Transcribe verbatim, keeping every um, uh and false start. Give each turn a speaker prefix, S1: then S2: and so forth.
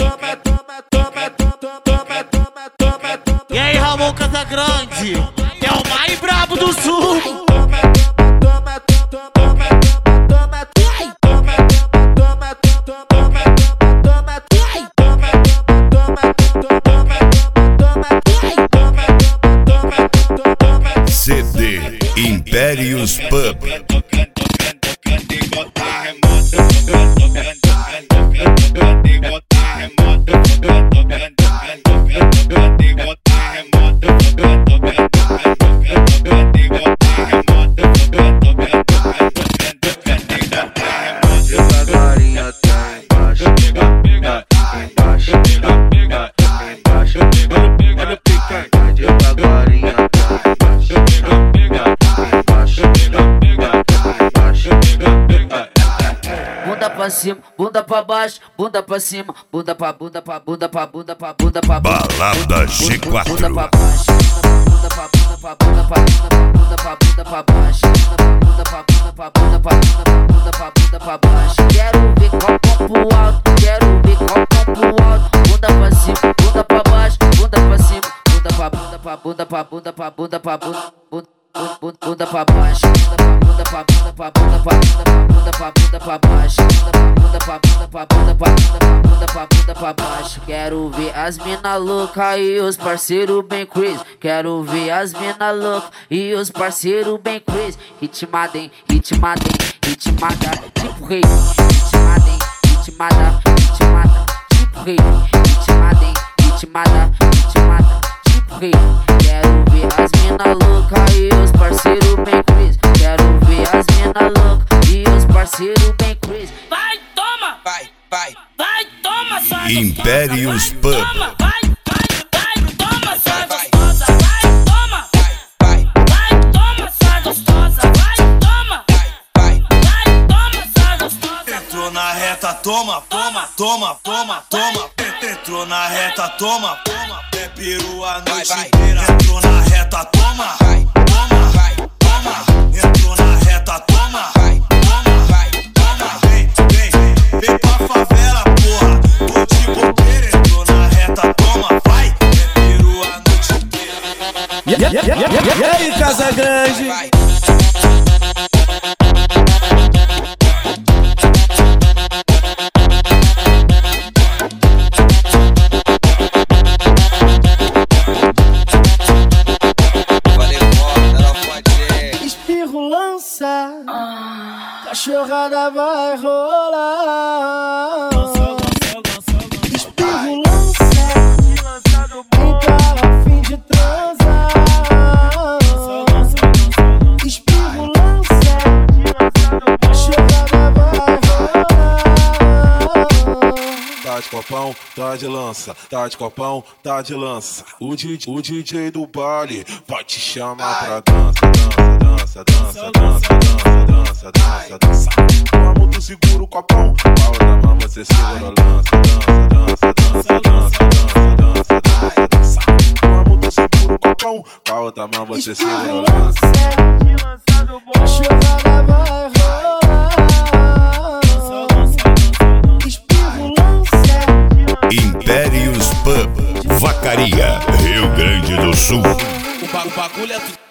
S1: E aí, Ramon Casagrande, é o mais brabo do sul.
S2: C D Impérios Pub.
S3: Devagarinho até embaixo, embaixo, embaixo, olha o pique, devagarinho até embaixo, embaixo, embaixo.
S4: Bunda pra cima, bunda pra baixo, bunda pra cima, bunda pra bunda pra bunda pra bunda pra bunda pra
S2: Balada G quatro.
S4: bunda pra baixo, bunda pra bunda pra bunda pra bunda pra bunda pra baixo, bunda pra bunda pra bunda pra bunda pra bunda pra baixo. Quero ver copo pro alto, quero ver copo pro alto, bunda pra cima, bunda pra baixo, bunda pra cima, bunda pra bunda pra bunda pra bunda pra bunda pra bunda bunda pra baixo, bunda pra bunda pra bunda pra bunda pra bunda pra baixo, bunda pra bunda pra bunda pra bunda pra bunda pra baixo. Quero ver as mina louca e os parceiro bem crazy. Quero ver as mina louca e os parceiro bem crazy. Ritmada, hein, ritmada, hein, ritmada, tipo rei. Ritmada, hein, ritmada, ritmada, tipo rei. Ritmada, hein, ritmada, ritmada, tipo rei. Quero ver as mina louca e os parceiro bem crazy. Quero ver as mina louca e os parceiro bem crazy.
S5: Vai, toma!
S3: Vai, vai,
S5: Vai, toma, sua
S2: Impérios
S5: gostosa.
S2: Pub.
S5: Vai, toma, vai, vai, vai, toma, sua gostosa. Vai, toma,
S3: vai,
S5: vai, toma, sua gostosa. Vai, toma,
S3: vai,
S5: vai, toma, sua gostosa.
S6: Entrou na reta, toma, toma, toma, toma, toma. Entrou na reta, toma, toma. É peru a noite
S3: vai.
S6: inteira. Entrou na reta, toma,
S3: vai,
S6: toma,
S3: vai,
S6: toma. Entrou na reta, toma,
S3: vai,
S6: toma,
S3: vai,
S6: toma. Vem, vem, vem pra favela, porra. Tô de bobeira, entrou na reta, toma, vai. É peru a noite inteira.
S1: E aí, Casagrande?
S3: vai.
S7: Espirro lança, cachorrada vai rolar. Espirro lança, quem tá a fim de transar. Espirro lança, cachorrada vai rolar.
S8: Tá de copão, tá de lança, tá de copão, tá de lança. O D J, o D J do baile vai te chamar pra dança, dança, dança, dança, dança, dança, dança, dança. Com a mão tu segura o copão, com a outra mão você segura a lança, dança, dança, dança, dança, dança, dança, dança. Com a mão tu segura o copão, com a outra mão você segura a lança.
S7: Cachorrada vai rolar. Espirro lança.
S2: Impérios Pub. Vacaria, Rio Grande do Sul.
S1: O bagulho é tudo.